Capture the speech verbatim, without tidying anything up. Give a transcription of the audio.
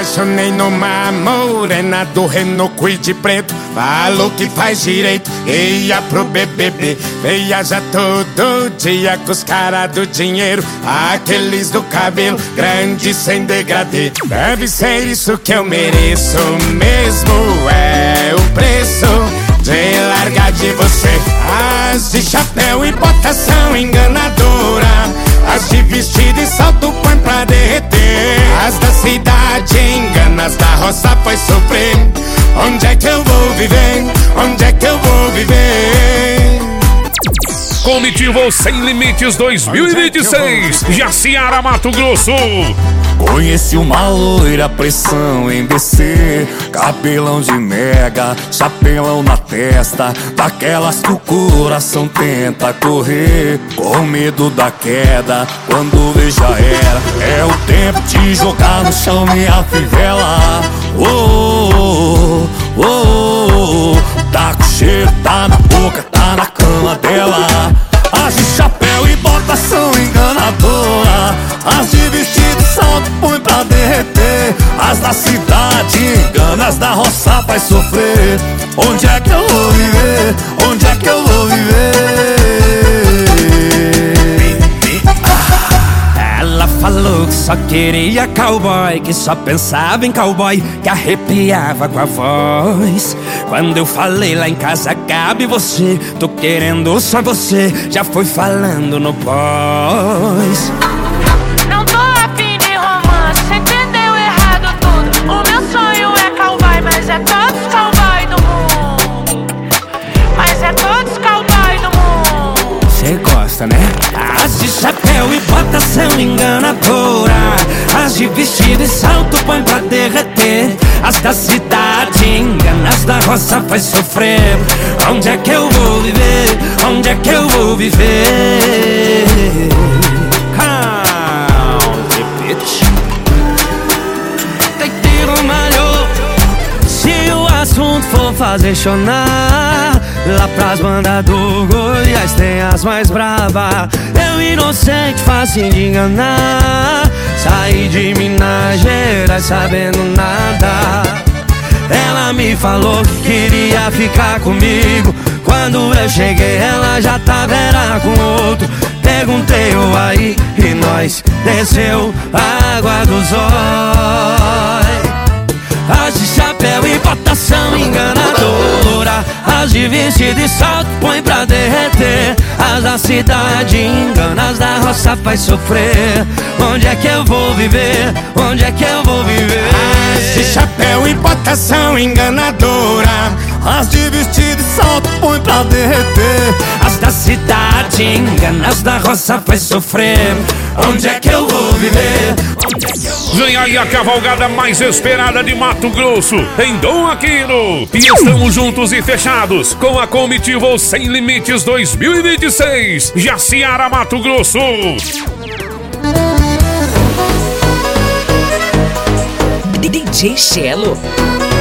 apaixonei numa morena do Renault Kwid preto. Falou que faz direito, ia pro B B B. Viaja todo dia com os caras do dinheiro, aqueles do cabelo grande sem degradê. Deve ser isso que eu mereço mesmo, é o preço de largar de você. As de chapéu e bota são enganadora, as de vestido e salto põe pra derreter. As da cidade engana, as da roça faz sofrer. Onde é que eu vou viver? Onde é que eu vou viver? Comitiva Sem Limites dois mil e vinte e seis, Jaciara, Mato Grosso. Conheci uma loira, pressão em B C, cabelão de mega, chapelão na testa, daquelas que o coração tenta correr, com medo da queda, quando vê já era. É o tempo de jogar no chão minha fivela. Oh, oh, oh, oh, oh. Tá com cheiro, tá na boca, tá na cama dela. As de chapéu e bota são enganadora, as de vestido e salto põe pra derreter. As da cidade engana, as da roça faz sofrer. Onde é que eu vou viver? Onde é que eu vou viver? Ela falou que só queria cowboy, que só pensava em cowboy, que arrepiava com a voz. Quando eu falei lá em casa, cabe você, tô querendo só você, já foi falando no pós. Não tô afim de romance, cê entendeu errado tudo. O meu sonho é cowboy, mas é todos cowboy do mundo. Mas é todos cowboy do mundo. Cê gosta, né? As de chapéu e bota são enganadora, as de vestido e salto põe pra derreter. As da cidade engana, as da roça faz sofrer. Onde é que eu vou viver? Onde é que eu vou viver? Country bitch. Tem tiro malhou. Se o assunto for fazer chorar, lá pras bandas do Goiás tem as mais bravas. Eu inocente, fácil de enganar, saí de Minas Gerais sabendo nada. Ela me falou que queria ficar comigo, quando eu cheguei ela já tava era com outro. Perguntei eu aí e nós desceu a água dos olhos. As de chapéu e bota são enganadora, as de vestido e salto põe pra derreter. As da cidade engana, as da roça faz sofrer. Onde é que eu vou viver? Onde é que eu vou viver? As de chapéu e bota são enganadora, as de vestido e salto põe pra derreter. As da cidade engana, as da roça faz sofrer. Onde é que eu vou viver? Onde é que eu vou Vem aí a cavalgada mais esperada de Mato Grosso, em Dom Aquino. E estamos juntos e fechados com a Comitiva Sem Limites dois mil e vinte e seis, Jaciara, Mato Grosso. D J Chelo.